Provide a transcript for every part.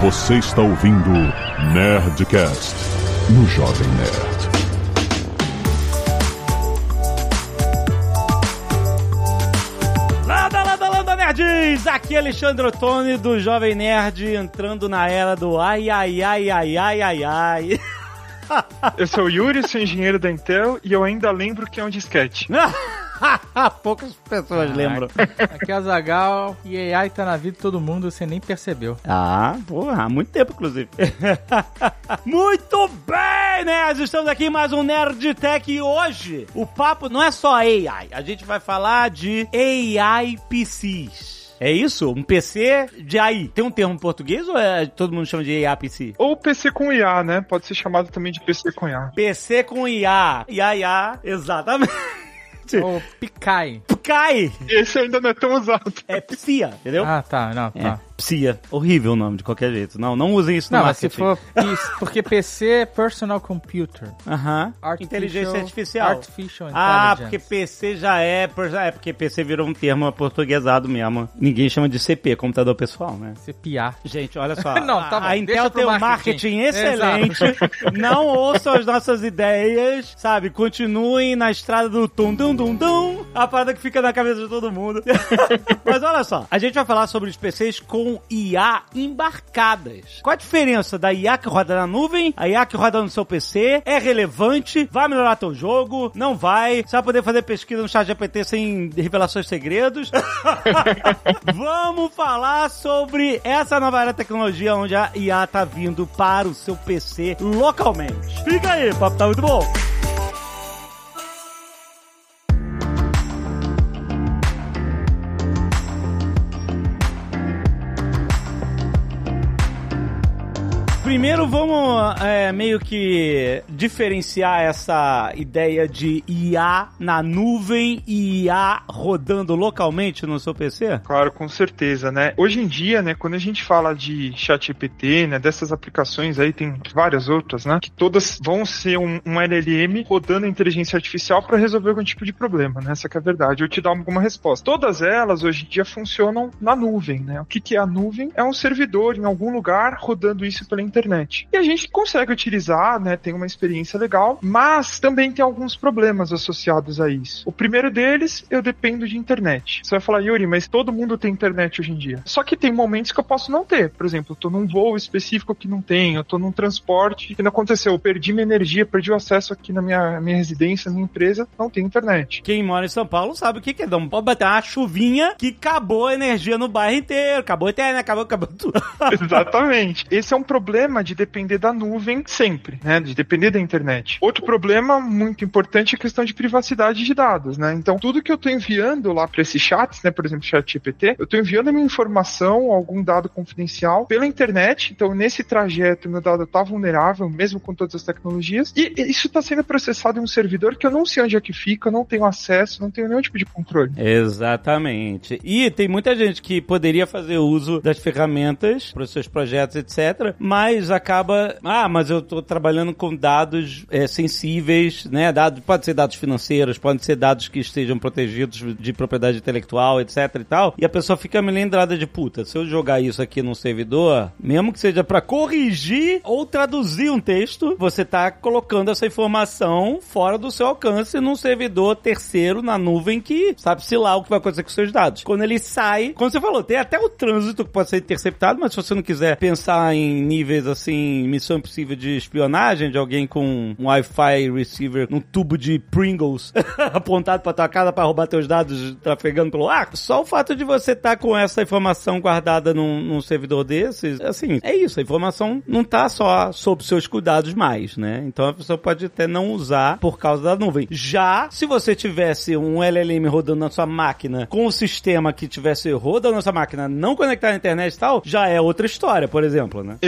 Você está ouvindo Nerdcast no Jovem Nerd. Landa, nerds! Aqui é Alexandre Ottoni do Jovem Nerd, entrando na era do ai. Eu sou o Yuri, sou engenheiro da Intel e eu ainda lembro que é um disquete. Poucas pessoas lembram. Aqui é a Zagal e AI tá na vida de todo mundo, você nem percebeu. Porra, há muito tempo, inclusive. Muito bem, nerds! Estamos aqui em mais um Nerd Tech e hoje o papo não é só AI, a gente vai falar de AI PCs. É isso? Um PC de AI. Tem um termo em português ou todo mundo chama de AI PC? Ou PC com IA, né? Pode ser chamado também de PC com IA. PC com IA. IA, exatamente. Ou Picai. Esse ainda não é tão usado. É Psia, entendeu? Tá. Psia. Horrível o nome, de qualquer jeito. Não usem isso no Não, mas se marketing. for... Porque PC é Personal Computer. Inteligência artificial. Artificial Intelligence. Porque PC já é... porque PC virou um termo aportuguesado mesmo. Ninguém chama de CP, computador pessoal, né? CPA. Gente, olha só. Não, tá bom. A Intel tem um marketing excelente. Não ouçam as nossas ideias, sabe? Continuem na estrada do tum-tum-tum-tum. A parada que fica na cabeça de todo mundo. Mas olha só. A gente vai falar sobre os PCs com IA embarcadas. Qual a diferença da IA que roda na nuvem, a IA que roda no seu PC? É relevante? Vai melhorar teu jogo? Não vai? Você vai poder fazer pesquisa no ChatGPT sem revelações de segredos? Vamos falar sobre essa nova era de tecnologia onde a IA tá vindo para o seu PC localmente. Fica aí, o papo tá muito bom. Primeiro, vamos meio que diferenciar essa ideia de IA na nuvem e IA rodando localmente no seu PC? Claro, com certeza, né? Hoje em dia, né, quando a gente fala de ChatGPT, né, dessas aplicações aí, tem várias outras, né, que todas vão ser um LLM rodando a inteligência artificial para resolver algum tipo de problema, né? Essa que é a verdade. Eu te dar alguma resposta. Todas elas, hoje em dia, funcionam na nuvem, né? O que é a nuvem? É um servidor em algum lugar rodando isso pela internet. E a gente consegue utilizar, né, tem uma experiência legal, mas também tem alguns problemas associados a isso. O primeiro deles, eu dependo de internet. Você vai falar, Yuri, mas todo mundo tem internet hoje em dia. Só que tem momentos que eu posso não ter. Por exemplo, eu tô num voo específico que não tem, eu tô num transporte que não aconteceu, eu perdi minha energia, perdi o acesso aqui na minha residência, na minha empresa, não tem internet. Quem mora em São Paulo sabe o que é. Não pode bater uma chuvinha que acabou a energia no bairro inteiro, acabou a internet, acabou tudo. Exatamente. Esse é um problema de depender da nuvem sempre, né? De depender da internet. Outro problema muito importante é a questão de privacidade de dados, né? Então, tudo que eu tô enviando lá para esses chats, né? Por exemplo, ChatGPT, eu tô enviando a minha informação, algum dado confidencial pela internet. Então, nesse trajeto, meu dado tá vulnerável, mesmo com todas as tecnologias. E isso tá sendo processado em um servidor que eu não sei onde é que fica, eu não tenho acesso, não tenho nenhum tipo de controle. Exatamente. E tem muita gente que poderia fazer uso das ferramentas para os seus projetos, etc., mas acaba, mas eu tô trabalhando com dados sensíveis, né? Pode ser dados financeiros, pode ser dados que estejam protegidos de propriedade intelectual, etc e tal, e a pessoa fica melindrada de puta, se eu jogar isso aqui num servidor, mesmo que seja pra corrigir ou traduzir um texto, você tá colocando essa informação fora do seu alcance num servidor terceiro na nuvem que sabe-se lá o que vai acontecer com os seus dados. Quando ele sai, como você falou, tem até o trânsito que pode ser interceptado, mas se você não quiser pensar em níveis assim, missão impossível de espionagem, de alguém com um Wi-Fi receiver num tubo de Pringles apontado pra tua casa pra roubar teus dados trafegando pelo ar, só o fato de você estar com essa informação guardada num servidor desses, assim, é isso, a informação não tá só sob seus cuidados mais, né? Então a pessoa pode até não usar por causa da nuvem. Já, se você tivesse um LLM rodando na sua máquina, com o sistema que tivesse rodando na sua máquina não conectado à internet e tal, já é outra história, por exemplo, né? Exatamente.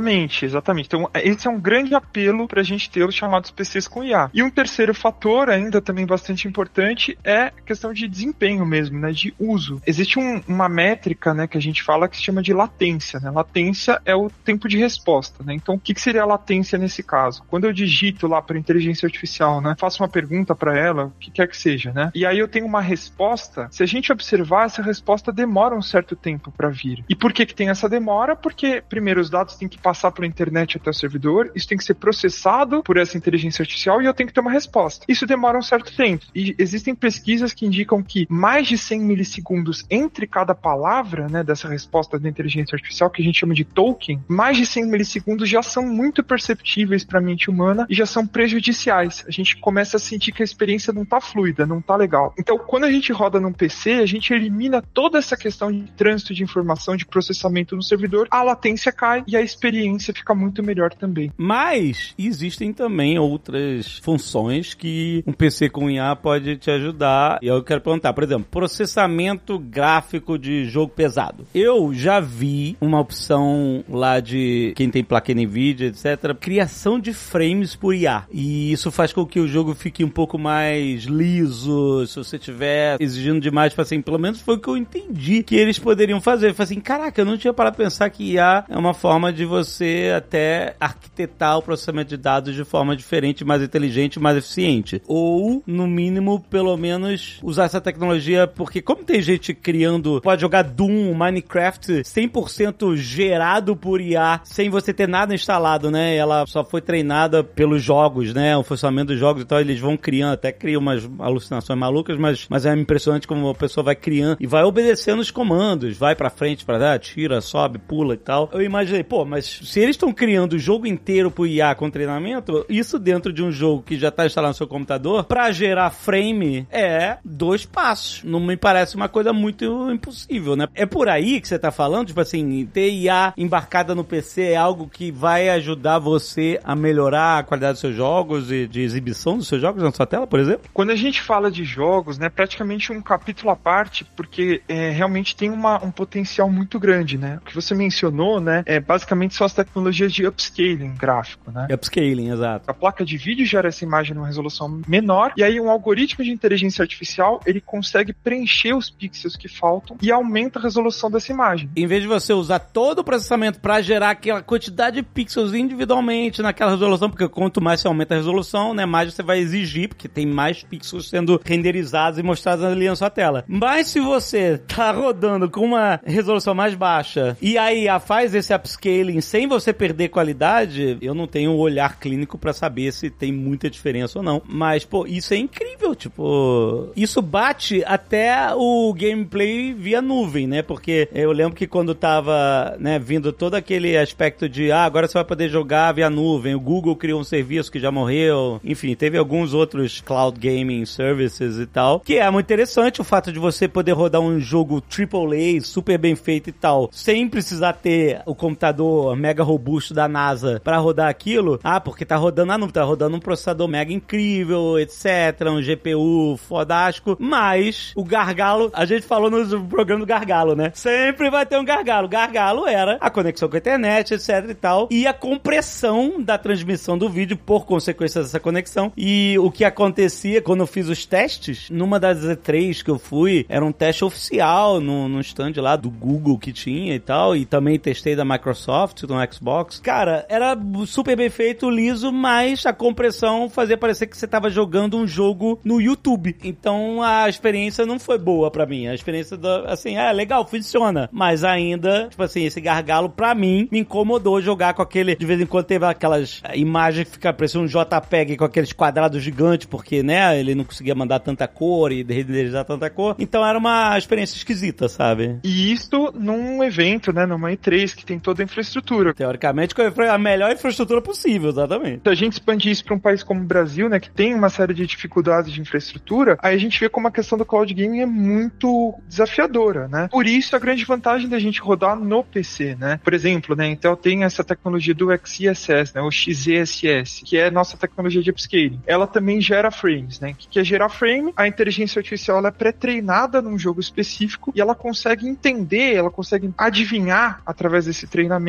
Exatamente. Então, esse é um grande apelo pra gente ter os chamados PCs com IA. E um terceiro fator, ainda também bastante importante, é a questão de desempenho mesmo, né, de uso. Existe uma métrica, né, que a gente fala que se chama de latência, né? Latência é o tempo de resposta, né? Então, o que seria a latência nesse caso? Quando eu digito lá para inteligência artificial, né, faço uma pergunta para ela, o que quer que seja, né? E aí eu tenho uma resposta. Se a gente observar, essa resposta demora um certo tempo para vir. E por que tem essa demora? Porque, primeiro, os dados têm que passar pela internet até o servidor, isso tem que ser processado por essa inteligência artificial e eu tenho que ter uma resposta. Isso demora um certo tempo. E existem pesquisas que indicam que mais de 100 milissegundos entre cada palavra, né, dessa resposta da inteligência artificial, que a gente chama de token, mais de 100 milissegundos já são muito perceptíveis para a mente humana e já são prejudiciais. A gente começa a sentir que a experiência não tá fluida, não tá legal. Então, quando a gente roda num PC, a gente elimina toda essa questão de trânsito de informação, de processamento no servidor, a latência cai e a experiência fica muito melhor também. Mas existem também outras funções que um PC com IA pode te ajudar. E eu quero perguntar, por exemplo, processamento gráfico de jogo pesado. Eu já vi uma opção lá de quem tem placa NVIDIA, etc., criação de frames por IA. E isso faz com que o jogo fique um pouco mais liso, se você estiver exigindo demais, tipo assim, pelo menos foi o que eu entendi que eles poderiam fazer. Eu falei assim, caraca, eu não tinha parado pra pensar que IA é uma forma de você até arquitetar o processamento de dados de forma diferente, mais inteligente, mais eficiente. Ou, no mínimo, pelo menos usar essa tecnologia, porque como tem gente criando, pode jogar Doom, Minecraft 100% gerado por IA, sem você ter nada instalado, né? Ela só foi treinada pelos jogos, né? O funcionamento dos jogos e tal, eles vão criando, até criam umas alucinações malucas, mas é impressionante como a pessoa vai criando e vai obedecendo os comandos, vai pra frente, pra lá, tira, sobe, pula e tal. Eu imaginei, pô, mas se eles estão criando o jogo inteiro pro IA com treinamento, isso dentro de um jogo que já tá instalado no seu computador, pra gerar frame, é 2 passos. Não me parece uma coisa muito impossível, né? É por aí que você tá falando, tipo assim, ter IA embarcada no PC é algo que vai ajudar você a melhorar a qualidade dos seus jogos e de exibição dos seus jogos na sua tela, por exemplo? Quando a gente fala de jogos, né, praticamente um capítulo à parte, porque realmente tem um potencial muito grande, né? O que você mencionou, né, basicamente são as tecnologias de upscaling gráfico, né? Upscaling, exato. A placa de vídeo gera essa imagem numa resolução menor, e aí um algoritmo de inteligência artificial, ele consegue preencher os pixels que faltam e aumenta a resolução dessa imagem. Em vez de você usar todo o processamento para gerar aquela quantidade de pixels individualmente naquela resolução, porque quanto mais você aumenta a resolução, né, mais você vai exigir, porque tem mais pixels sendo renderizados e mostrados ali na sua tela. Mas se você tá rodando com uma resolução mais baixa e a IA faz esse upscaling sem você perder qualidade, eu não tenho um olhar clínico para saber se tem muita diferença ou não. Mas, pô, isso é incrível, tipo, isso bate até o gameplay via nuvem, né? Porque eu lembro que quando tava, né, vindo todo aquele aspecto de, agora você vai poder jogar via nuvem, o Google criou um serviço que já morreu, enfim, teve alguns outros cloud gaming services e tal, que é muito interessante o fato de você poder rodar um jogo AAA super bem feito e tal, sem precisar ter o computador mega robusto da NASA pra rodar aquilo, porque tá rodando a nuvem, tá rodando um processador mega incrível, etc, um GPU fodástico, mas o gargalo, a gente falou no programa do gargalo, né? Sempre vai ter um gargalo. Gargalo era a conexão com a internet, etc e tal, e a compressão da transmissão do vídeo por consequência dessa conexão. E o que acontecia quando eu fiz os testes, numa das E3 que eu fui, era um teste oficial no stand lá do Google que tinha e tal, e também testei da Microsoft no Xbox. Cara, era super bem feito, liso, mas a compressão fazia parecer que você tava jogando um jogo no YouTube. Então a experiência não foi boa pra mim. A experiência, assim, legal, funciona. Mas ainda, tipo assim, esse gargalo pra mim me incomodou jogar com aquele, de vez em quando teve aquelas imagens que fica parecendo um JPEG com aqueles quadrados gigantes, porque, né, ele não conseguia mandar tanta cor e renderizar tanta cor. Então era uma experiência esquisita, sabe? E isso num evento, né, numa E3 que tem toda a infraestrutura. Teoricamente, a melhor infraestrutura possível, exatamente. Se a gente expandir isso para um país como o Brasil, né, que tem uma série de dificuldades de infraestrutura, aí a gente vê como a questão do cloud gaming é muito desafiadora, né? Por isso, a grande vantagem da gente rodar no PC, né? Por exemplo, né, Intel tem essa tecnologia do XeSS, né, o XeSS, que é a nossa tecnologia de upscaling. Ela também gera frames, né? O que é gerar frame? A inteligência artificial, ela é pré-treinada num jogo específico e ela consegue entender, ela consegue adivinhar, através desse treinamento, qual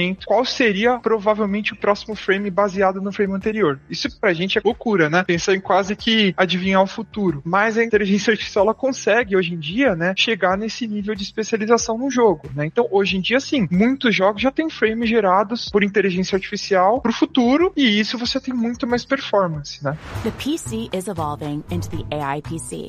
seria provavelmente o próximo frame baseado no frame anterior. Isso pra gente é loucura, né? Pensar em quase que adivinhar o futuro. Mas a inteligência artificial, ela consegue, hoje em dia, né, chegar nesse nível de especialização no jogo, né? Então, hoje em dia, sim, muitos jogos já têm frames gerados por inteligência artificial pro futuro, e isso você tem muito mais performance, né? The PC is evolving into the AI PC.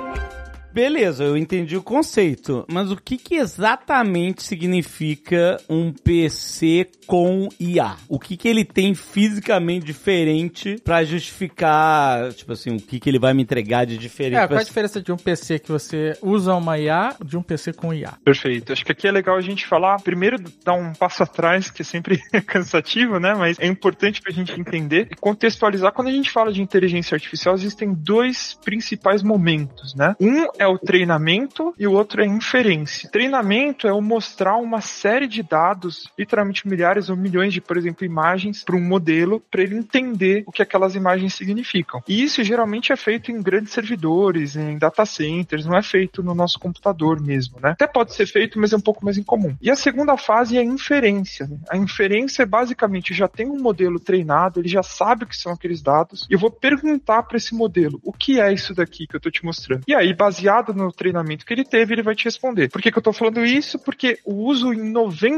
Beleza, eu entendi o conceito, mas o que exatamente significa um PC com IA? O que ele tem fisicamente diferente pra justificar, tipo assim, o que ele vai me entregar de diferente? Qual a diferença de um PC que você usa uma IA de um PC com IA? Perfeito. Acho que aqui é legal a gente falar, primeiro dar um passo atrás, que é sempre cansativo, né? Mas é importante pra gente entender e contextualizar. Quando a gente fala de inteligência artificial, existem dois principais momentos, né? Um é o treinamento e o outro é a inferência. Treinamento é o mostrar uma série de dados, literalmente milhares ou milhões de, por exemplo, imagens para um modelo, para ele entender o que aquelas imagens significam. E isso geralmente é feito em grandes servidores, em data centers, não é feito no nosso computador mesmo, né? Até pode ser feito, mas é um pouco mais incomum. E a segunda fase é a inferência, né? A inferência é basicamente, eu já tenho um modelo treinado, ele já sabe o que são aqueles dados, e eu vou perguntar para esse modelo, o que é isso daqui que eu estou te mostrando? E aí, baseado no treinamento que ele teve, ele vai te responder. Por que eu tô falando isso? Porque o uso em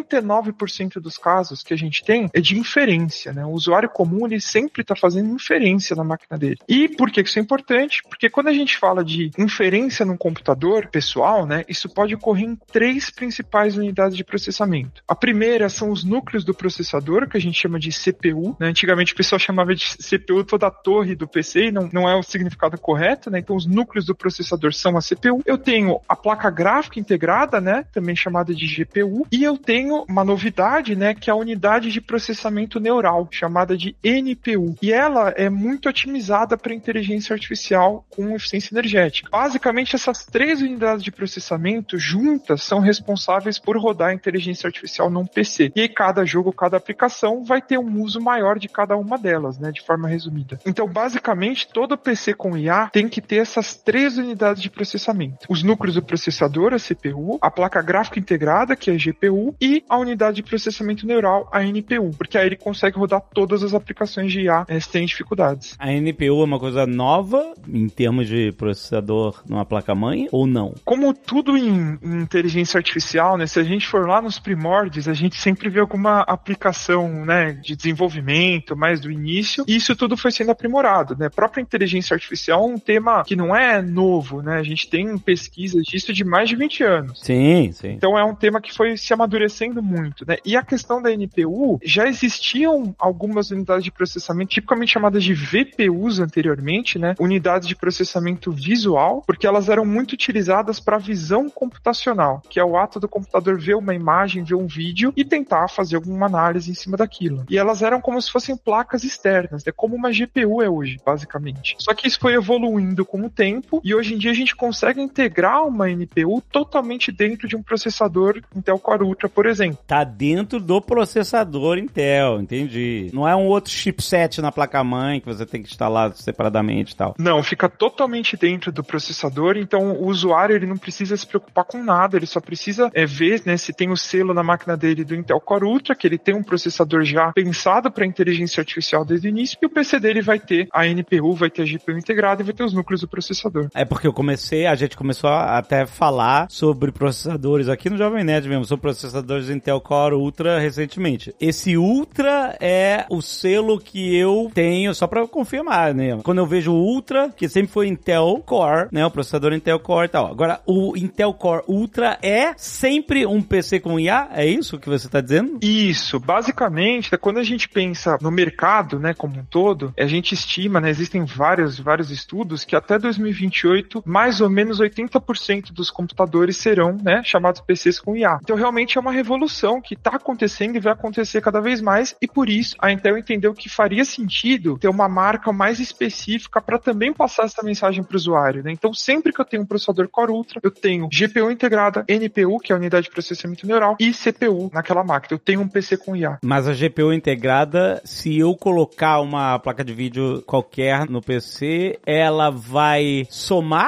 99% dos casos que a gente tem é de inferência, né? O usuário comum, ele sempre tá fazendo inferência na máquina dele. E por que isso é importante? Porque quando a gente fala de inferência num computador pessoal, né, isso pode ocorrer em 3 principais unidades de processamento. A primeira são os núcleos do processador, que a gente chama de CPU, né? Antigamente o pessoal chamava de CPU toda a torre do PC, e não é o significado correto, né? Então os núcleos do processador são a CPU. Eu tenho a placa gráfica integrada, né, também chamada de GPU, e eu tenho uma novidade, né, que é a unidade de processamento neural, chamada de NPU. E ela é muito otimizada para inteligência artificial com eficiência energética. Basicamente, essas 3 unidades de processamento juntas são responsáveis por rodar a inteligência artificial num PC. E aí cada jogo, cada aplicação vai ter um uso maior de cada uma delas, né, de forma resumida. Então, basicamente, todo PC com IA tem que ter essas 3 unidades de processamento. Os núcleos do processador, a CPU, a placa gráfica integrada, que é a GPU, e a unidade de processamento neural, a NPU, porque aí ele consegue rodar todas as aplicações de IA sem dificuldades. A NPU é uma coisa nova em termos de processador numa placa-mãe ou não? Como tudo em inteligência artificial, né, se a gente for lá nos primórdios, a gente sempre vê alguma aplicação, né, de desenvolvimento, mais do início, e isso tudo foi sendo aprimorado, né? A própria inteligência artificial é um tema que não é novo, né? A gente tem pesquisas disso de mais de 20 anos. Sim. Então é um tema que foi se amadurecendo muito, né? E a questão da NPU, já existiam algumas unidades de processamento, tipicamente chamadas de VPUs anteriormente, né? Unidades de processamento visual, porque elas eram muito utilizadas para visão computacional, que é o ato do computador ver uma imagem, ver um vídeo e tentar fazer alguma análise em cima daquilo. E elas eram como se fossem placas externas, né? Como uma GPU é hoje, basicamente. Só que isso foi evoluindo com o tempo e hoje em dia a gente consegue integrar uma NPU totalmente dentro de um processador Intel Core Ultra, por exemplo. Tá dentro do processador Intel, entendi. Não é um outro chipset na placa-mãe que você tem que instalar separadamente e tal. Não, fica totalmente dentro do processador, então o usuário ele não precisa se preocupar com nada, ele só precisa ver, né, se tem o selo na máquina dele do Intel Core Ultra, que ele tem um processador já pensado para inteligência artificial desde o início, e o PC dele vai ter a NPU, vai ter a GPU integrada e vai ter os núcleos do processador. É porque a gente começou a até falar sobre processadores aqui no Jovem Nerd mesmo, sobre processadores Intel Core Ultra recentemente. Esse Ultra é o selo que eu tenho, só pra confirmar, né? Quando eu vejo o Ultra, que sempre foi Intel Core, né? O processador Intel Core e tal. Agora, o Intel Core Ultra é sempre um PC com IA? É isso que você tá dizendo? Isso. Basicamente, quando a gente pensa no mercado, né, como um todo, a gente estima, né, existem vários estudos que até 2028, mais ou menos 80% dos computadores serão, né, chamados PCs com IA. Então, realmente é uma revolução que está acontecendo e vai acontecer cada vez mais, e por isso a Intel entendeu que faria sentido ter uma marca mais específica para também passar essa mensagem para o usuário, né? Então, sempre que eu tenho um processador Core Ultra, eu tenho GPU integrada, NPU, que é a unidade de processamento neural, e CPU naquela máquina. Eu tenho um PC com IA. Mas a GPU integrada, se eu colocar uma placa de vídeo qualquer no PC, ela vai somar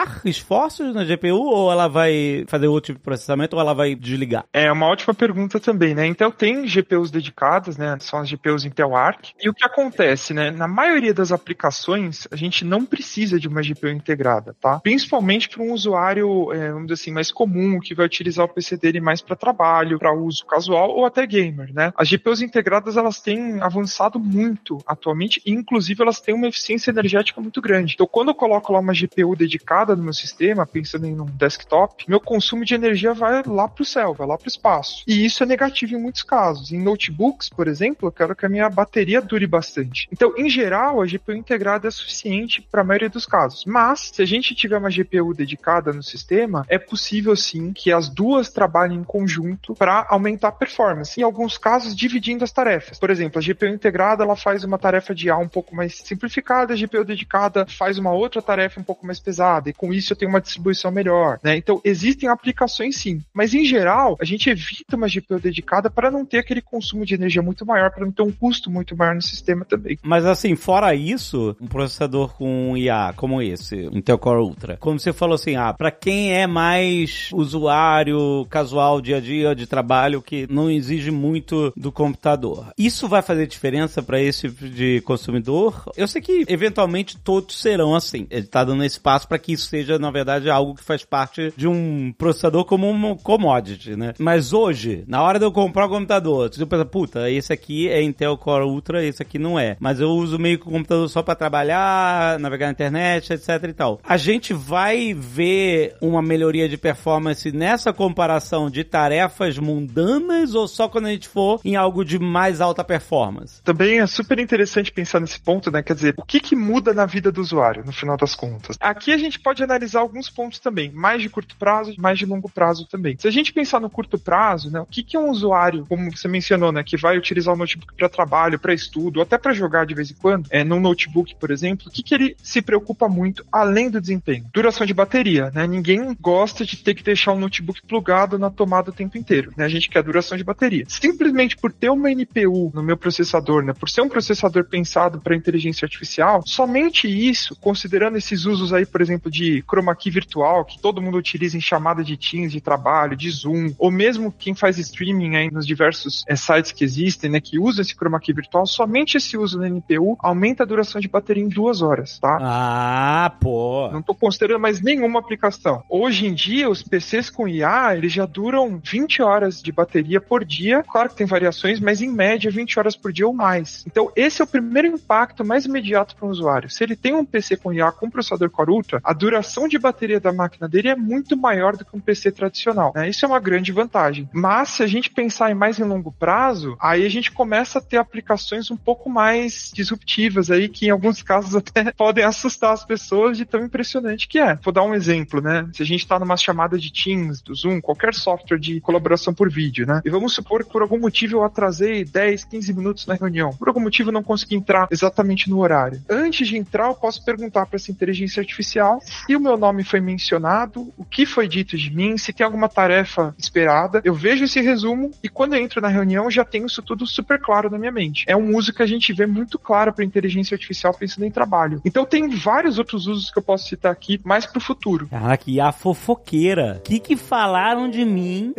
esforços na GPU ou ela vai fazer outro tipo de processamento ou ela vai desligar? É uma ótima pergunta também, né? Intel tem GPUs dedicadas, né? São as GPUs Intel Arc. E o que acontece, né? Na maioria das aplicações, a gente não precisa de uma GPU integrada, tá? Principalmente para um usuário, vamos dizer assim, mais comum, que vai utilizar o PC dele mais para trabalho, para uso casual ou até gamer, né? As GPUs integradas, elas têm avançado muito atualmente e, inclusive, elas têm uma eficiência energética muito grande. Então, quando eu coloco lá uma GPU dedicada no meu sistema, pensando em um desktop, meu consumo de energia vai lá pro céu, vai lá pro espaço. E isso é negativo em muitos casos. Em notebooks, por exemplo, eu quero que a minha bateria dure bastante. Então, em geral, a GPU integrada é suficiente para a maioria dos casos. Mas, se a gente tiver uma GPU dedicada no sistema, é possível sim que as duas trabalhem em conjunto para aumentar a performance. Em alguns casos, dividindo as tarefas. Por exemplo, a GPU integrada, ela faz uma tarefa de IA um pouco mais simplificada, a GPU dedicada faz uma outra tarefa um pouco mais pesada, e com isso eu tenho uma distribuição melhor, né? Então, existem aplicações sim, mas em geral, a gente evita uma GPU dedicada para não ter aquele consumo de energia muito maior, para não ter um custo muito maior no sistema também. Mas assim, fora isso, um processador com IA como esse, Intel Core Ultra, como você falou assim, para quem é mais usuário casual, dia a dia, de trabalho, que não exige muito do computador, isso vai fazer diferença para esse tipo de consumidor? Eu sei que eventualmente todos serão assim. Ele tá dando espaço para que isso seja, na verdade, algo que faz parte de um processador como um commodity, né? Mas hoje, na hora de eu comprar um computador, você pensa, puta, esse aqui é Intel Core Ultra, esse aqui não é. Mas eu uso meio que o computador só para trabalhar, navegar na internet, etc e tal. A gente vai ver uma melhoria de performance nessa comparação de tarefas mundanas ou só quando a gente for em algo de mais alta performance? Também é super interessante pensar nesse ponto, né? Quer dizer, o que muda na vida do usuário, no final das contas? Aqui a gente pode analisar alguns pontos também, mais de curto prazo, mais de longo prazo também. Se a gente pensar no curto prazo, né? O que é um usuário, como você mencionou, né? Que vai utilizar o notebook para trabalho, para estudo, ou até para jogar de vez em quando, num notebook, por exemplo, o que ele se preocupa muito, além do desempenho? Duração de bateria, né? Ninguém gosta de ter que deixar o notebook plugado na tomada o tempo inteiro, né? A gente quer duração de bateria. Simplesmente por ter uma NPU no meu processador, né? Por ser um processador pensado para inteligência artificial, somente isso, considerando esses usos aí, por exemplo, de chroma key virtual, que todo mundo utiliza em chamada de Teams, de trabalho, de Zoom, ou mesmo quem faz streaming aí nos diversos sites que existem, né, que usam esse chroma key virtual, somente esse uso da NPU aumenta a duração de bateria em 2 horas, tá? Ah, pô! Não tô considerando mais nenhuma aplicação. Hoje em dia, os PCs com IA, eles já duram 20 horas de bateria por dia. Claro que tem variações, mas em média 20 horas por dia ou mais. Então, esse é o primeiro impacto mais imediato para o usuário. Se ele tem um PC com IA com processador Core Ultra, a duração de bateria da máquina dele é muito maior do que um PC tradicional, né? Isso é uma grande vantagem. Mas, se a gente pensar em mais em longo prazo, aí a gente começa a ter aplicações um pouco mais disruptivas aí, que em alguns casos até podem assustar as pessoas de tão impressionante que é. Vou dar um exemplo, né? Se a gente está numa chamada de Teams, do Zoom, qualquer software de colaboração por vídeo, né? E vamos supor que por algum motivo eu atrasei 10, 15 minutos na reunião. Por algum motivo eu não consegui entrar exatamente no horário. Antes de entrar, eu posso perguntar para essa inteligência artificial se o meu nome foi mencionado, o que foi dito de mim, se tem alguma tarefa esperada. Eu vejo esse resumo e quando eu entro na reunião, eu já tenho isso tudo super claro na minha mente. É um uso que a gente vê muito claro para inteligência artificial pensando em trabalho. Então tem vários outros usos que eu posso citar aqui, mais pro futuro. Caraca, e a fofoqueira. O que falaram de mim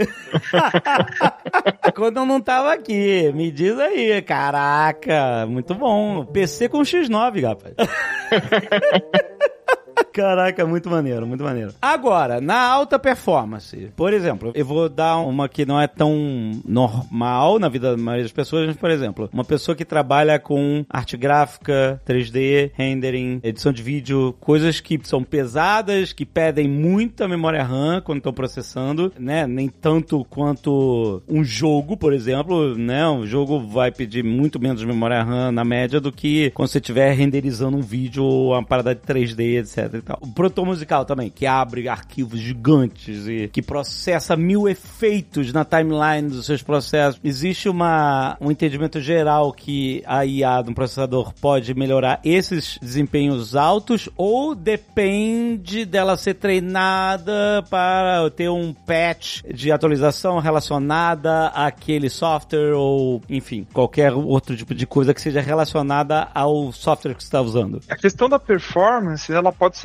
quando eu não tava aqui? Me diz aí. Caraca, muito bom. PC com X9, rapaz. Caraca, muito maneiro, muito maneiro. Agora, na alta performance, por exemplo, eu vou dar uma que não é tão normal na vida da maioria das pessoas, mas, por exemplo, uma pessoa que trabalha com arte gráfica, 3D, rendering, edição de vídeo, coisas que são pesadas, que pedem muita memória RAM quando estão processando, né? Nem tanto quanto um jogo, por exemplo, né? Um jogo vai pedir muito menos memória RAM na média do que quando você estiver renderizando um vídeo ou uma parada de 3D, etc. E tal. O produtor musical também, que abre arquivos gigantes e que processa 1000 efeitos na timeline dos seus processos. Existe um entendimento geral que a IA no processador pode melhorar esses desempenhos altos ou depende dela ser treinada para ter um patch de atualização relacionada àquele software ou, enfim, qualquer outro tipo de coisa que seja relacionada ao software que você está usando? A questão da performance, ela pode ser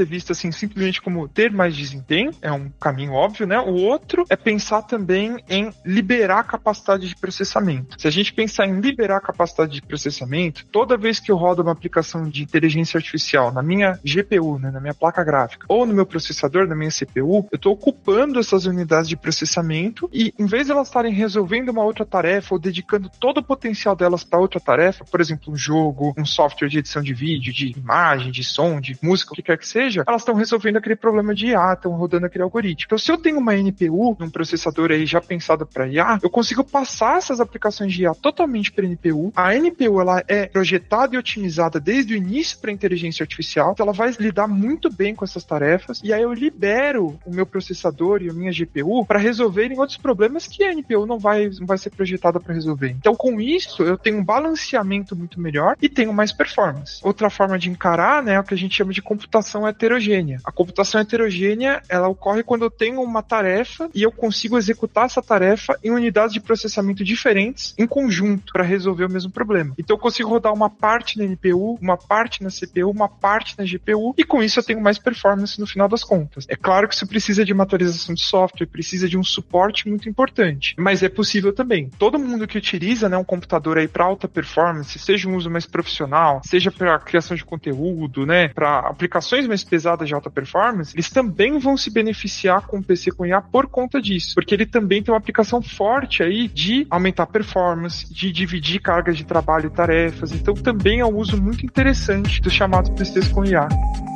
visto assim simplesmente como ter mais desempenho, é um caminho óbvio, né? O outro é pensar também em liberar a capacidade de processamento. Se a gente pensar em liberar a capacidade de processamento, toda vez que eu rodo uma aplicação de inteligência artificial na minha GPU, né, na minha placa gráfica, ou no meu processador, na minha CPU, eu estou ocupando essas unidades de processamento e, em vez de elas estarem resolvendo uma outra tarefa ou dedicando todo o potencial delas para outra tarefa, por exemplo, um jogo, um software de edição de vídeo, de imagem, de som, de música, o que quer que seja, elas estão resolvendo aquele problema de IA, estão rodando aquele algoritmo. Então, se eu tenho uma NPU, num processador aí já pensado para IA, eu consigo passar essas aplicações de IA totalmente para NPU. A NPU, ela é projetada e otimizada desde o início para inteligência artificial, então ela vai lidar muito bem com essas tarefas, e aí eu libero o meu processador e a minha GPU para resolverem outros problemas que a NPU não vai ser projetada para resolver. Então, com isso, eu tenho um balanceamento muito melhor e tenho mais performance. Outra forma de encarar, né, é o que a gente chama de computação heterogênea. A computação heterogênea, ela ocorre quando eu tenho uma tarefa e eu consigo executar essa tarefa em unidades de processamento diferentes, em conjunto, para resolver o mesmo problema. Então, eu consigo rodar uma parte na NPU, uma parte na CPU, uma parte na GPU, e com isso eu tenho mais performance no final das contas. É claro que isso precisa de uma atualização de software, precisa de um suporte muito importante, mas é possível também. Todo mundo que utiliza, né, um computador aí para alta performance, seja um uso mais profissional, seja para criação de conteúdo, né, para aplicações mais pesadas de alta performance, eles também vão se beneficiar com o PC com IA por conta disso, porque ele também tem uma aplicação forte aí de aumentar a performance, de dividir cargas de trabalho e tarefas, então também é um uso muito interessante dos chamados PCs com IA.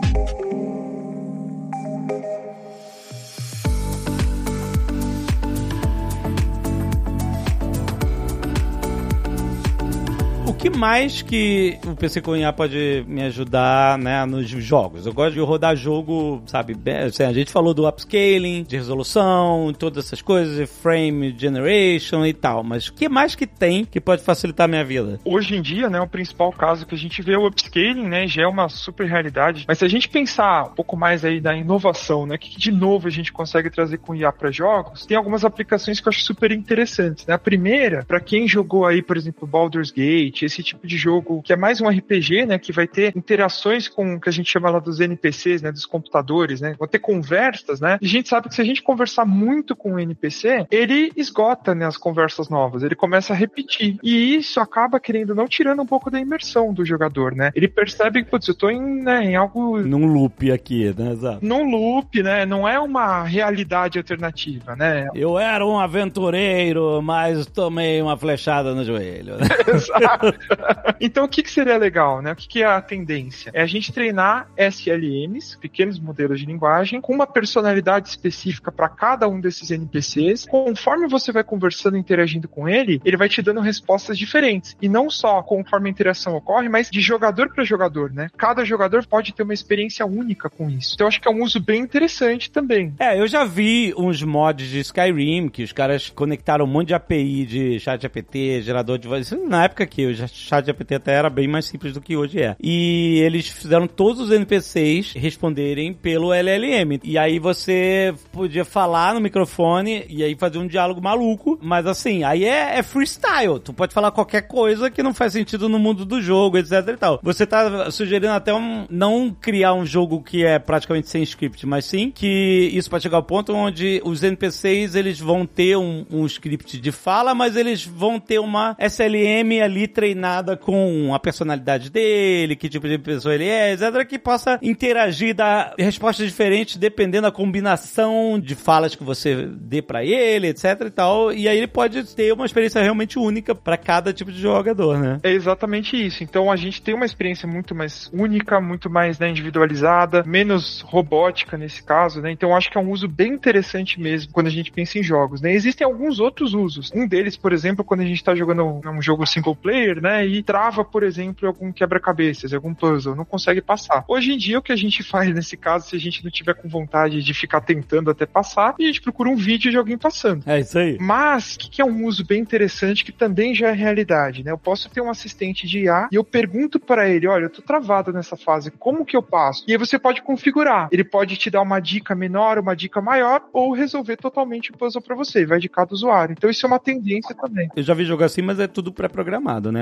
O que mais que o PC com IA pode me ajudar, né, nos jogos? Eu gosto de rodar jogo, sabe, assim, a gente falou do upscaling, de resolução, todas essas coisas, frame generation e tal, mas o que mais que tem que pode facilitar a minha vida? Hoje em dia, né, o principal caso que a gente vê é o upscaling, né, já é uma super realidade, mas se a gente pensar um pouco mais aí da inovação, né, que de novo a gente consegue trazer com IA para jogos, tem algumas aplicações que eu acho super interessantes, né? A primeira, para quem jogou aí, por exemplo, Baldur's Gate, esse tipo de jogo que é mais um RPG, né, que vai ter interações com o que a gente chama lá dos NPCs, né, dos computadores, né, vão ter conversas, né, e a gente sabe que se a gente conversar muito com o NPC, ele esgota, né, as conversas novas, ele começa a repetir, e isso acaba, querendo ou não, tirando um pouco da imersão do jogador, né, ele percebe que, putz, eu tô em algo... Num loop aqui, né, exato. Num loop, né, não é uma realidade alternativa, né. Eu era um aventureiro, mas tomei uma flechada no joelho. Exato. Então, o que seria legal, né? O que é a tendência? É a gente treinar SLMs, pequenos modelos de linguagem, com uma personalidade específica para cada um desses NPCs. Conforme você vai conversando e interagindo com ele, ele vai te dando respostas diferentes. E não só conforme a interação ocorre, mas de jogador para jogador, né? Cada jogador pode ter uma experiência única com isso. Então, eu acho que é um uso bem interessante também. Eu já vi uns mods de Skyrim, que os caras conectaram um monte de API de ChatGPT, gerador de voz. Isso na época que o ChatGPT até era bem mais simples do que hoje é. E eles fizeram todos os NPCs responderem pelo LLM. E aí você podia falar no microfone e aí fazer um diálogo maluco, mas assim, aí é freestyle. Tu pode falar qualquer coisa que não faz sentido no mundo do jogo, etc e tal. Você tá sugerindo até não criar um jogo que é praticamente sem script, mas sim que isso pode chegar ao ponto onde os NPCs, eles vão ter um script de fala, mas eles vão ter uma SLM ali treinada com a personalidade dele, que tipo de pessoa ele é, etc, que possa interagir, dar respostas diferentes dependendo da combinação de falas que você dê pra ele, etc e tal, e aí ele pode ter uma experiência realmente única pra cada tipo de jogador, né? É exatamente isso. Então a gente tem uma experiência muito mais única, muito mais, né, individualizada, menos robótica nesse caso, né? Então acho que é um uso bem interessante mesmo quando a gente pensa em jogos, né? Existem alguns outros usos. Um deles, por exemplo, quando a gente tá jogando um jogo single player, né, e trava, por exemplo, algum quebra-cabeças, algum puzzle, não consegue passar. Hoje em dia, o que a gente faz nesse caso, se a gente não tiver com vontade de ficar tentando até passar, a gente procura um vídeo de alguém passando. É isso aí. Mas, o que é um uso bem interessante que também já é realidade, né? Eu posso ter um assistente de IA e eu pergunto para ele, olha, eu tô travado nessa fase, como que eu passo? E aí você pode configurar. Ele pode te dar uma dica menor, uma dica maior, ou resolver totalmente o puzzle para você. Vai de cada usuário. Então, isso é uma tendência também. Eu já vi jogo assim, mas é tudo pré-programado, né?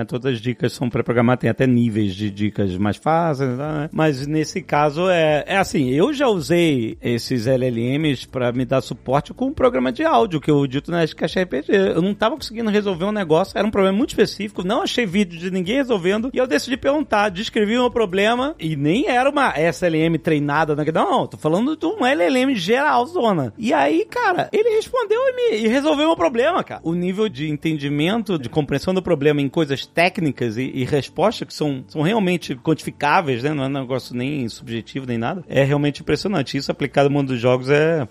Todas as dicas são pré-programadas, tem até níveis de dicas mais fáceis, né? Mas nesse caso é assim, eu já usei esses LLMs pra me dar suporte com um programa de áudio que eu dito na Caixa RPG. Eu não tava conseguindo resolver um negócio, era um problema muito específico, não achei vídeo de ninguém resolvendo, e eu decidi perguntar, descrevi o meu problema, e nem era uma SLM treinada, não, tô falando de um LLM geral, zona. E aí, cara, ele respondeu e resolveu o meu problema, cara. O nível de entendimento, de compreensão do problema em coisas técnicas e respostas que são realmente quantificáveis, né? Não é um negócio nem subjetivo, nem nada. É realmente impressionante. Isso aplicado no mundo dos jogos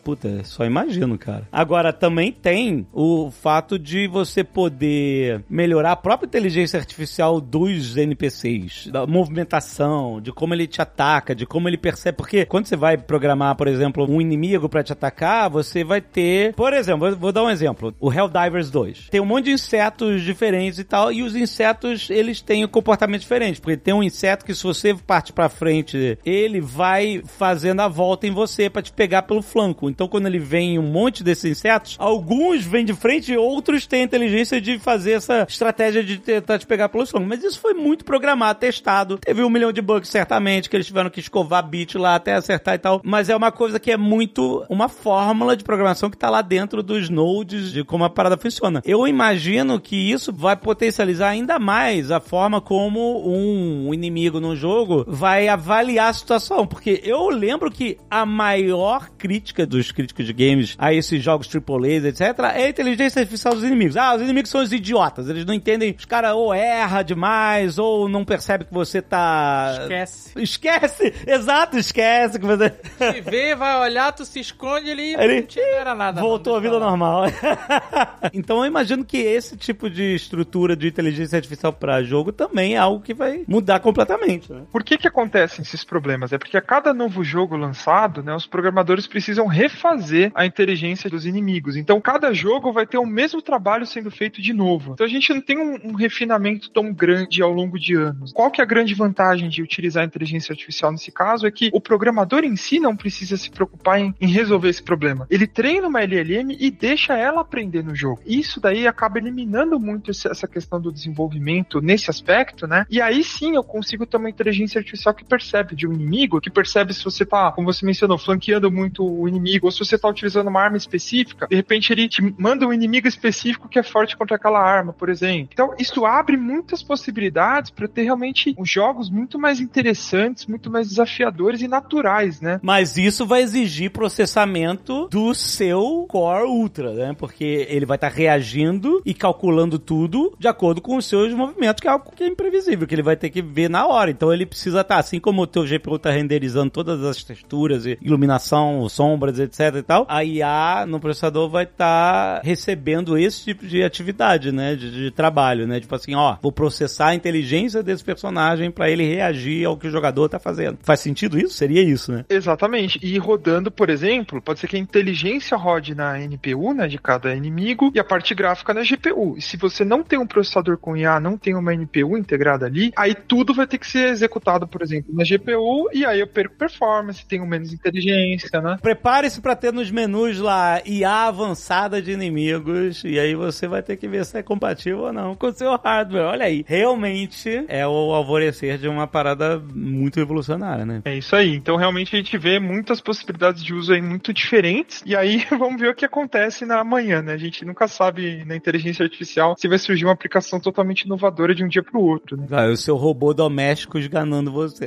só imagino, cara. Agora, também tem o fato de você poder melhorar a própria inteligência artificial dos NPCs, da movimentação, de como ele te ataca, de como ele percebe. Porque quando você vai programar, por exemplo, um inimigo pra te atacar, você vai ter... Por exemplo, vou dar um exemplo. O Helldivers 2. Tem um monte de insetos diferentes e tal, e os insetos, eles têm um comportamento diferente. Porque tem um inseto que, se você parte pra frente, ele vai fazendo a volta em você pra te pegar pelo flanco. Então, quando ele vem um monte desses insetos, alguns vêm de frente e outros têm a inteligência de fazer essa estratégia de tentar te pegar pelo flanco. Mas isso foi muito programado, testado. Teve 1 milhão de bugs, certamente, que eles tiveram que escovar bit lá até acertar e tal. Mas é uma coisa que é muito uma fórmula de programação que tá lá dentro dos nodes, de como a parada funciona. Eu imagino que isso vai potencializar ainda mais a forma como um inimigo no jogo vai avaliar a situação. Porque eu lembro que a maior crítica dos críticos de games a esses jogos AAA, etc., é a inteligência artificial dos inimigos. Os inimigos são os idiotas. Eles não entendem. Os caras ou erra demais, ou não percebe que você tá... Esquece! Exato, esquece que você... Se vê, vai olhar, tu se esconde ali, não era nada. Voltou à vida normal. Então eu imagino que esse tipo de estrutura de inteligência artificial para jogo também é algo que vai mudar completamente, né? Por que acontecem esses problemas? É porque a cada novo jogo lançado, né, os programadores precisam refazer a inteligência dos inimigos. Então cada jogo vai ter o mesmo trabalho sendo feito de novo. Então a gente não tem um refinamento tão grande ao longo de anos. Qual que é a grande vantagem de utilizar a inteligência artificial nesse caso? É que o programador em si não precisa se preocupar em resolver esse problema. Ele treina uma LLM e deixa ela aprender no jogo. Isso daí acaba eliminando muito essa questão do desenvolvimento nesse aspecto, né? E aí sim eu consigo ter uma inteligência artificial que percebe de um inimigo, que percebe se você tá, como você mencionou, flanqueando muito o inimigo, ou se você tá utilizando uma arma específica, de repente ele te manda um inimigo específico que é forte contra aquela arma, por exemplo. Então isso abre muitas possibilidades para ter realmente jogos muito mais interessantes, muito mais desafiadores e naturais, né? Mas isso vai exigir processamento do seu Core Ultra, né? Porque ele vai estar reagindo e calculando tudo de acordo com os seus movimentos, que é algo que é imprevisível, que ele vai ter que ver na hora. Então ele precisa estar, assim como o teu GPU está renderizando todas as texturas, iluminação, sombras, etc e tal, a IA no processador vai estar recebendo esse tipo de atividade, né? De trabalho, né? Tipo assim, vou processar a inteligência desse personagem para ele reagir ao que o jogador tá fazendo. Faz sentido isso? Seria isso, né? Exatamente. E rodando, por exemplo, pode ser que a inteligência rode na NPU, né, de cada inimigo, e a parte gráfica na GPU. E se você não tem um processador com IA, não tem uma NPU integrada ali, aí tudo vai ter que ser executado, por exemplo, na GPU, e aí eu perco performance, tenho menos inteligência, né? Prepare-se para ter nos menus lá IA avançada de inimigos, e aí você vai ter que ver se é compatível ou não com o seu hardware. Olha aí, realmente é o alvorecer de uma parada muito revolucionária, né? É isso aí. Então realmente a gente vê muitas possibilidades de uso aí muito diferentes, e aí vamos ver o que acontece na manhã, né? A gente nunca sabe na inteligência artificial se vai surgir uma aplicação totalmente inovadora de um dia pro outro, né? O seu robô doméstico esganando você.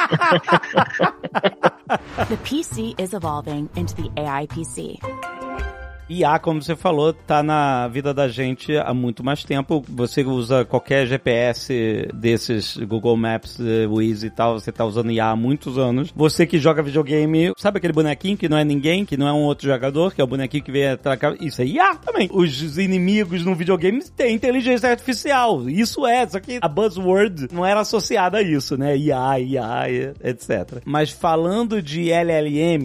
The PC is evolving into the AI PC. IA, como você falou, tá na vida da gente há muito mais tempo. Você usa qualquer GPS desses, Google Maps, Waze e tal, você tá usando IA há muitos anos. Você que joga videogame, sabe aquele bonequinho que não é ninguém, que não é um outro jogador, que é o bonequinho que vem atrás? Isso é IA também. Os inimigos no videogame têm inteligência artificial. Isso só que a buzzword não era associada a isso, né? IA, etc. Mas falando de LLMs,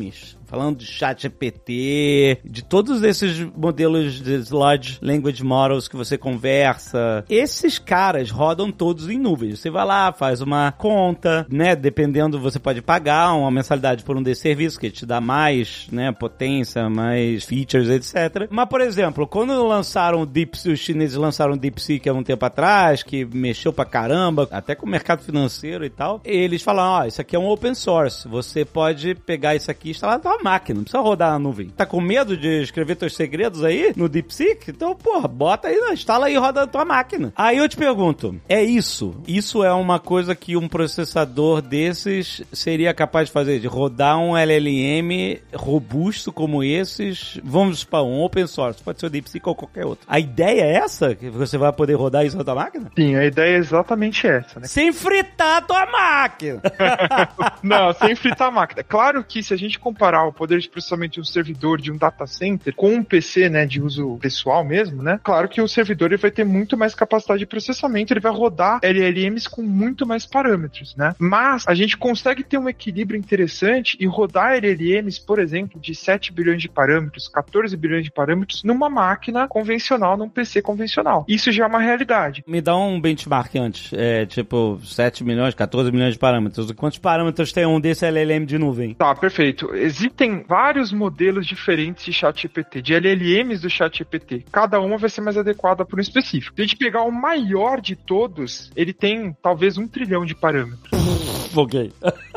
falando de ChatGPT, de todos esses modelos de Large Language Models que você conversa, esses caras rodam todos em nuvens. Você vai lá, faz uma conta, né? Dependendo, você pode pagar uma mensalidade por um desses serviços que te dá mais, né? Potência, mais features, etc. Mas, por exemplo, quando lançaram o DeepSeek, os chineses lançaram o DeepSeek há um tempo atrás, que mexeu pra caramba, até com o mercado financeiro e tal, eles falaram, isso aqui é um open source, você pode pegar isso aqui e instalar na tua máquina, não precisa rodar na nuvem. Tá com medo de escrever teus segredos aí no DeepSeek? Então, porra, bota aí, instala aí e roda na tua máquina. Aí eu te pergunto, é isso? Isso é uma coisa que um processador desses seria capaz de fazer, de rodar um LLM robusto como esses, vamos para um open source, pode ser o DeepSeek ou qualquer outro. A ideia é essa? Que você vai poder rodar isso na tua máquina? Sim, a ideia é exatamente essa, né? Sem fritar a tua máquina! Não, sem fritar a máquina. Claro que se a gente comparar o poder de processamento de um servidor, de um data center, com um PC, né, de uso pessoal mesmo, né? Claro que o servidor ele vai ter muito mais capacidade de processamento, ele vai rodar LLMs com muito mais parâmetros, né? Mas a gente consegue ter um equilíbrio interessante e rodar LLMs, por exemplo, de 7 bilhões de parâmetros, 14 bilhões de parâmetros, numa máquina convencional, num PC convencional. Isso já é uma realidade. Me dá um benchmark antes. Tipo, 7 milhões, 14 milhões de parâmetros. Quantos parâmetros tem um desse LLM de nuvem? Tá, perfeito. Existem vários modelos diferentes de ChatGPT, de LLMs do ChatGPT. Cada uma vai ser mais adequada para um específico. Se a gente pegar o maior de todos, ele tem talvez 1 trilhão de parâmetros. Ok.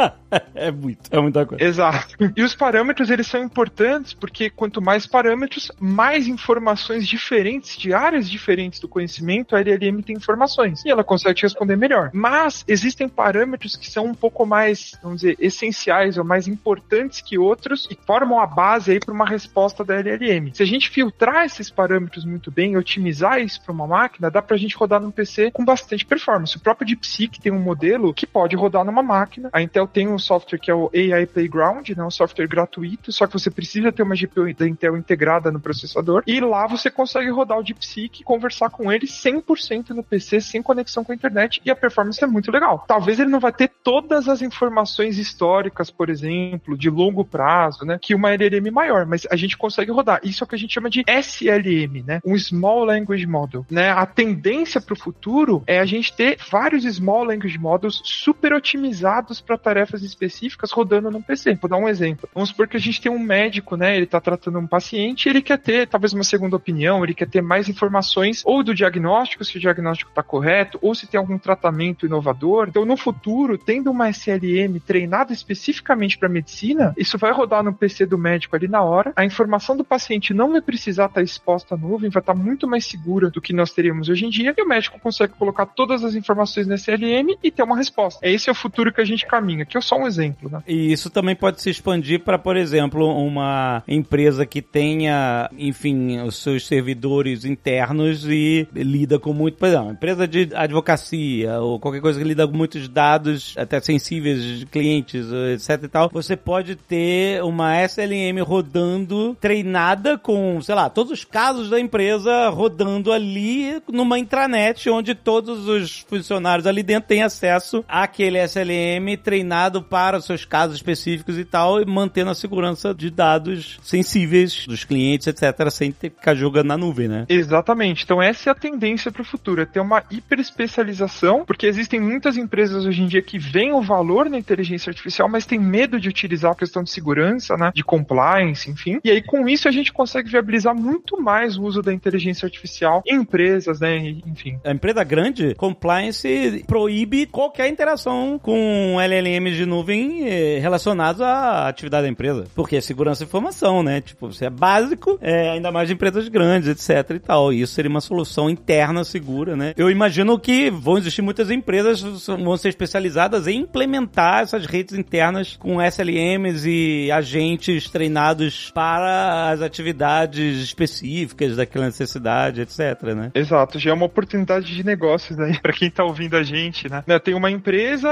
É muita coisa. Exato. E os parâmetros, eles são importantes porque quanto mais parâmetros, mais informações diferentes, de áreas diferentes do conhecimento, a LLM tem informações. E ela consegue te responder melhor. Mas existem parâmetros que são um pouco mais, vamos dizer, essenciais ou mais importantes que outros e formam a base aí para uma resposta da LLM. Se a gente filtrar esses parâmetros muito bem e otimizar isso para uma máquina, dá pra gente rodar num PC com bastante performance. O próprio DeepSeek tem um modelo que pode rodar numa máquina. A Intel tem um software que é o AI Playground, né, um software gratuito, só que você precisa ter uma GPU da Intel integrada no processador, e lá você consegue rodar o DeepSeek e conversar com ele 100% no PC, sem conexão com a internet, e a performance é muito legal. Talvez ele não vai ter todas as informações históricas, por exemplo, de longo prazo, né, que uma LLM maior, mas a gente consegue rodar. Isso é o que a gente chama de SLM, né, um Small Language Model, né. A tendência para o futuro é a gente ter vários Small Language Models super otimizados para tarefas específicas rodando num PC. Vou dar um exemplo. Vamos supor que a gente tem um médico, né, ele está tratando um paciente e ele quer ter talvez uma segunda opinião, ele quer ter mais informações ou do diagnóstico, se o diagnóstico está correto, ou se tem algum tratamento inovador. Então, no futuro, tendo uma SLM treinada especificamente para medicina, isso vai rodar no PC do médico ali na hora, a informação do paciente não vai precisar estar exposta à nuvem, vai estar muito mais segura do que nós teríamos hoje em dia, e o médico consegue colocar todas as informações na SLM e ter uma resposta. Esse é o futuro que a gente caminha, que é só um exemplo, né? E isso também pode se expandir para, por exemplo, uma empresa que tenha, enfim, os seus servidores internos e lida com muito, por exemplo, uma empresa de advocacia ou qualquer coisa que lida com muitos dados até sensíveis de clientes, etc e tal. Você pode ter uma SLM rodando, treinada com, sei lá, todos os casos da empresa rodando ali numa intranet onde todos os funcionários ali dentro têm acesso àquele SLM treinado para os seus casos específicos e tal, e mantendo a segurança de dados sensíveis dos clientes, etc., sem ter que ficar jogando na nuvem, né? Exatamente. Então essa é a tendência para o futuro, é ter uma hiperespecialização, porque existem muitas empresas hoje em dia que veem o valor na inteligência artificial, mas tem medo de utilizar a questão de segurança, né, de compliance, enfim. E aí com isso a gente consegue viabilizar muito mais o uso da inteligência artificial em empresas, né, enfim. A empresa grande, compliance proíbe qualquer interação com LLMs de nuvem relacionados à atividade da empresa, porque é segurança de informação, né? Tipo, isso é básico, ainda mais de empresas grandes, etc e tal. E isso seria uma solução interna segura, né? Eu imagino que vão existir muitas empresas que vão ser especializadas em implementar essas redes internas com SLMs e agentes treinados para as atividades específicas daquela necessidade, etc, né? Exato, já é uma oportunidade de negócios aí para quem tá ouvindo a gente, né? Tem uma empresa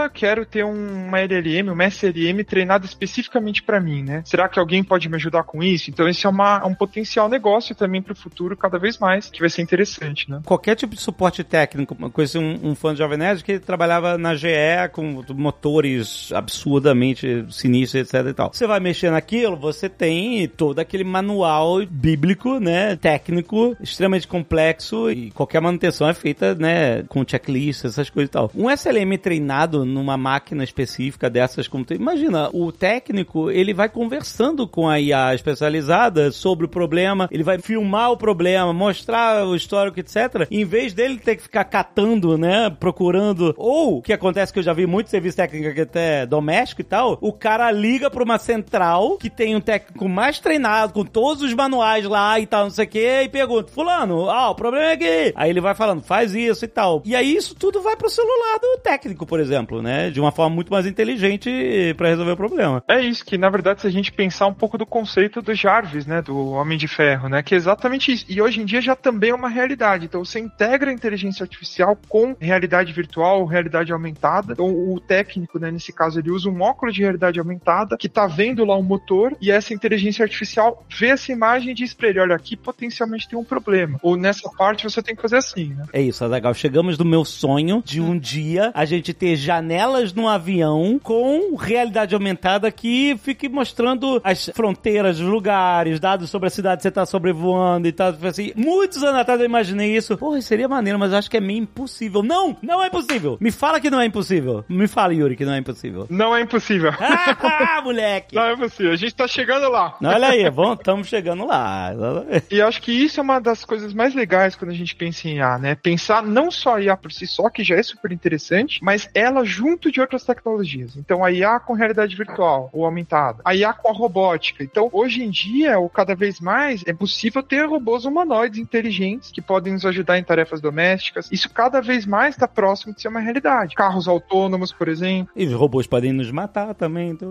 eu quero ter uma LLM, uma SLM treinada especificamente para mim, né? Será que alguém pode me ajudar com isso? Então esse é um potencial negócio também para o futuro, cada vez mais, que vai ser interessante, né? Qualquer tipo de suporte técnico, conheci um fã do Jovem Nerd que trabalhava na GE com motores absurdamente sinistros, etc e tal. Você vai mexer naquilo, você tem todo aquele manual bíblico, né, técnico, extremamente complexo, e qualquer manutenção é feita, né, com checklist, essas coisas e tal. Um SLM treinado numa máquina específica dessas, como imagina, o técnico, ele vai conversando com a IA especializada sobre o problema, ele vai filmar o problema, mostrar o histórico, etc. Em vez dele ter que ficar catando, né, procurando, ou o que acontece que eu já vi muito serviço técnico aqui até doméstico e tal, o cara liga pra uma central que tem um técnico mais treinado, com todos os manuais lá e tal, não sei o que, e pergunta, fulano, o problema é que... Aí ele vai falando, faz isso e tal. E aí isso tudo vai pro celular do técnico, por exemplo, né, de uma forma muito mais inteligente pra resolver o problema. É isso, que na verdade se a gente pensar um pouco do conceito do Jarvis, né, do Homem de Ferro, né, que é exatamente isso. E hoje em dia já também é uma realidade. Então você integra a inteligência artificial com realidade virtual, realidade aumentada. Então o técnico, né, nesse caso, ele usa um óculos de realidade aumentada que tá vendo lá um motor e essa inteligência artificial vê essa imagem e diz pra ele, olha, aqui potencialmente tem um problema. Ou nessa parte você tem que fazer assim, né? É isso, legal. Chegamos do meu sonho de um dia a gente ter janelas no avião com realidade aumentada que fique mostrando as fronteiras dos lugares, dados sobre a cidade que você tá sobrevoando e tal. Assim, muitos anos atrás eu imaginei isso. Porra, seria maneiro, mas eu acho que é meio impossível. Não é impossível. Me fala que não é impossível. Me fala, Yuri, que não é impossível. Não é impossível. Moleque! Não é impossível. A gente tá chegando lá. Olha aí, estamos chegando lá. E eu acho que isso é uma das coisas mais legais quando a gente pensa em IA, né? Pensar não só a IA por si só, que já é super interessante, mas ela junto de outras tecnologias. Então, a IA com realidade virtual ou aumentada, a IA com a robótica. Então, hoje em dia, ou cada vez mais, é possível ter robôs humanoides inteligentes que podem nos ajudar em tarefas domésticas. Isso cada vez mais está próximo de ser uma realidade. Carros autônomos, por exemplo. E os robôs podem nos matar também. Então...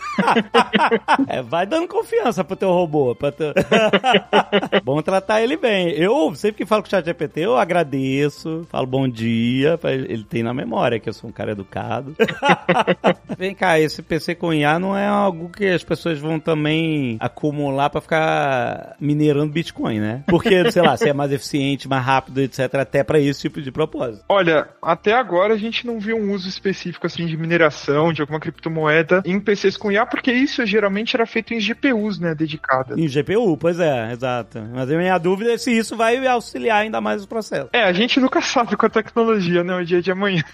vai dando confiança pro teu robô. Bom tratar ele bem. Eu, sempre que falo com o ChatGPT, eu agradeço, falo bom dia, ele tem na memória que eu sou um cara educado. Vem cá, esse PC com IA não é algo que as pessoas vão também acumular pra ficar minerando Bitcoin, né? Porque, sei lá, se é mais eficiente, mais rápido, etc, até pra esse tipo de propósito. Olha, até agora a gente não viu um uso específico assim de mineração, de alguma criptomoeda em PCs com IA, porque isso geralmente era feito em GPUs, né, dedicadas. Em GPU, pois é, exato. Mas a minha dúvida é se isso vai auxiliar ainda mais o processo. A gente nunca sabe com a tecnologia, né, o dia de amanhã.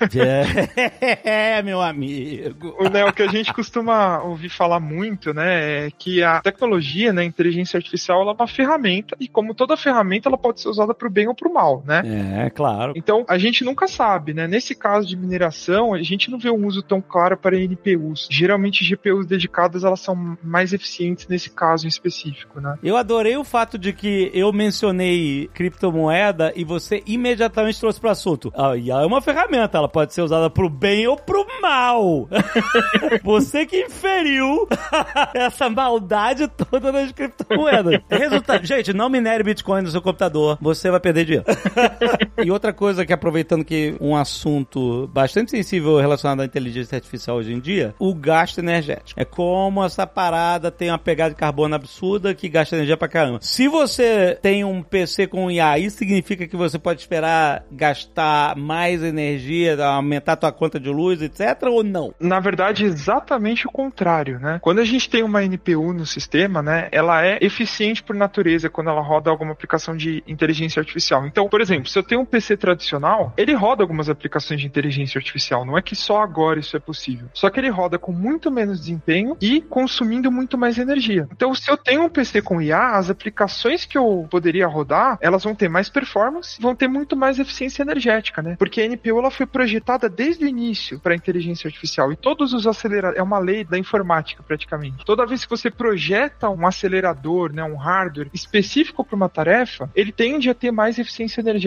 Meu amigo. O que a gente costuma ouvir falar muito, né, é que a tecnologia, né, a inteligência artificial, ela é uma ferramenta, e como toda ferramenta, ela pode ser usada pro bem ou pro mal, né? É, claro. Então, a gente nunca sabe, né? Nesse caso de mineração, a gente não vê um uso tão claro para NPUs. Geralmente, GPUs dedicadas, elas são mais eficientes nesse caso em específico, né? Eu adorei o fato de que eu mencionei criptomoeda e você imediatamente trouxe pro assunto. A IA é uma ferramenta, ela pode ser usada pro bem ou pro mal. Você que inferiu essa maldade toda nas criptomoedas. Resultado, gente, não minere Bitcoin no seu computador, você vai perder dinheiro. E outra coisa que, aproveitando que um assunto bastante sensível relacionado à inteligência artificial hoje em dia, o gasto energético. É como essa parada tem uma pegada de carbono absurda que gasta energia pra caramba. Se você tem um PC com IA, isso significa que você pode esperar gastar mais energia, aumentar a tua conta de luz, etc, ou não? Na verdade, exatamente o contrário, né? Quando a gente tem uma NPU no sistema, né, ela é eficiente por natureza quando ela roda alguma aplicação de inteligência artificial. Então, por exemplo, se eu tenho um PC tradicional, ele roda algumas aplicações de inteligência artificial. Não é que só agora isso é possível. Só que ele roda com muito menos desempenho e consumindo muito mais energia. Então, se eu tenho um PC com IA, as aplicações que eu poderia rodar, elas vão ter mais performance, vão ter muito mais eficiência energética, né? Porque a NPU ela foi projetada desde o início para inteligência artificial e todos os aceleradores, é uma lei da informática praticamente. Toda vez que você projeta um acelerador, né, um hardware específico para uma tarefa, ele tende a ter mais eficiência energética do que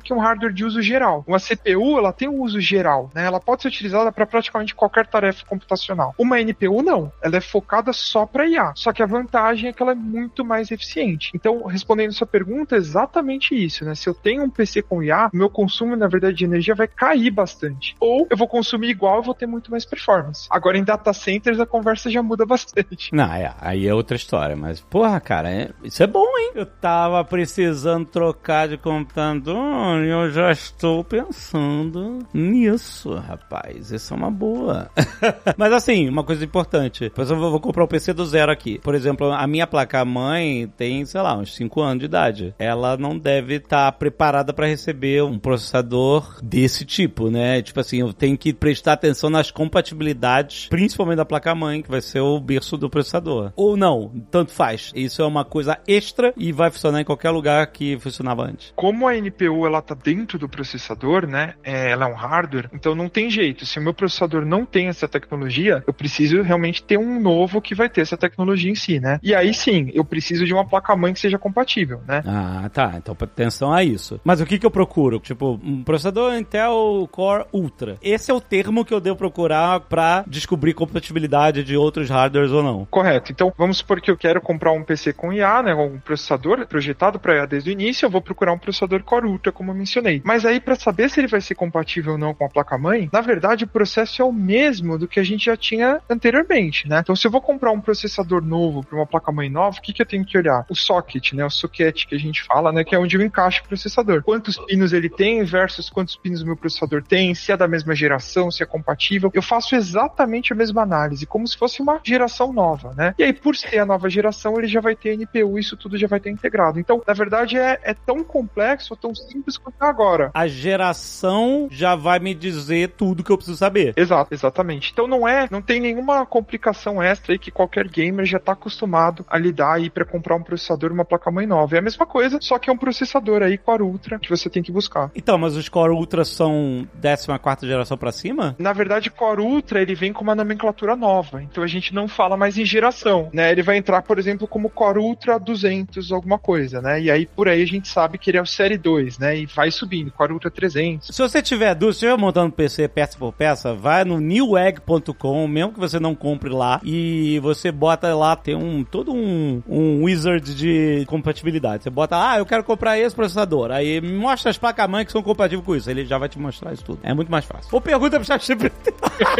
que um hardware de uso geral. Uma CPU, ela tem um uso geral, né? Ela pode ser utilizada para praticamente qualquer tarefa computacional. Uma NPU não, ela é focada só para IA. Só que a vantagem é que ela é muito mais eficiente. Então, respondendo sua pergunta, é exatamente isso, né? Se eu tenho um PC com IA, meu consumo, na verdade, de energia vai cair bastante. Ou eu vou consumir igual, eu vou ter muito mais performance. Agora, em data centers, a conversa já muda bastante. Não, aí é outra história, mas, porra, cara, isso é bom, hein? Eu tava precisando trocar de computador e eu já estou pensando nisso, rapaz. Isso é uma boa. Mas, assim, uma coisa importante. Por exemplo, eu vou comprar um PC do zero aqui. Por exemplo, a minha placa-mãe tem, sei lá, uns 5 anos de idade. Ela não deve estar preparada para receber um processador desse tipo, né? Tipo assim, eu tenho que prestar atenção nas compatibilidades, principalmente da placa-mãe, que vai ser o berço do processador. Ou não, tanto faz. Isso é uma coisa extra e vai funcionar em qualquer lugar que funcionava antes. Como a NPU, ela tá dentro do processador, né? Ela é um hardware, então não tem jeito. Se o meu processador não tem essa tecnologia, eu preciso realmente ter um novo que vai ter essa tecnologia em si, né? E aí sim, eu preciso de uma placa-mãe que seja compatível, né? Ah, tá. Então atenção a isso. Mas o que eu procuro? Tipo, um processador Intel Core Ultra. Esse é o termo que eu devo procurar pra descobrir compatibilidade de outros hardwares ou não. Correto. Então, vamos supor que eu quero comprar um PC com IA, né? Um processador projetado para IA desde o início, eu vou procurar um processador Core Ultra, como eu mencionei. Mas aí, para saber se ele vai ser compatível ou não com a placa-mãe, na verdade, o processo é o mesmo do que a gente já tinha anteriormente, né? Então, se eu vou comprar um processador novo para uma placa-mãe nova, o que eu tenho que olhar? O socket, né? O socket que a gente fala, né? Que é onde eu encaixo o processador. Quantos pinos ele tem versus quantos pinos o meu processador tem, se é da mesma geração, se é compatível. Eu faço exatamente a mesma análise, como se fosse uma geração nova, né? E aí, por ser a nova geração, ele já vai ter NPU, isso tudo já vai ter integrado. Então, na verdade, é tão complexo, tão simples quanto agora. A geração já vai me dizer tudo que eu preciso saber. Exato, exatamente. Então não tem nenhuma complicação extra aí que qualquer gamer já está acostumado a lidar aí para comprar um processador e uma placa-mãe nova. É a mesma coisa, só que é um processador aí Core Ultra que você tem que buscar. Então, mas os Core Ultra são 14ª geração para cima? Na verdade, Core Ultra, ele vem com uma nomenclatura nova, então a gente não fala mais em geração, né? Ele vai entrar, por exemplo, como Core Ultra 200, alguma coisa, né? E aí, por aí, a gente sabe que ele é o Série 2, né? E vai subindo, Core Ultra 300. Se você tiver dúvida, se estiver montando PC peça por peça, vai no newegg.com, mesmo que você não compre lá, e você bota lá, tem todo um wizard de compatibilidade. Você bota, eu quero comprar esse processador. Aí me mostra as placas-mãe que são compatíveis com isso. Ele já vai te mostrar isso tudo. É muito mais fácil. Ou pergunta pro ChatGPT.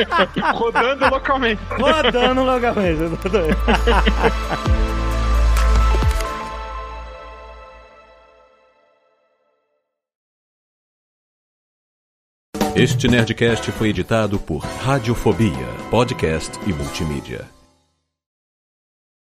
Rodando localmente. Rodando localmente. Este Nerdcast foi editado por Radiofobia, podcast e multimídia.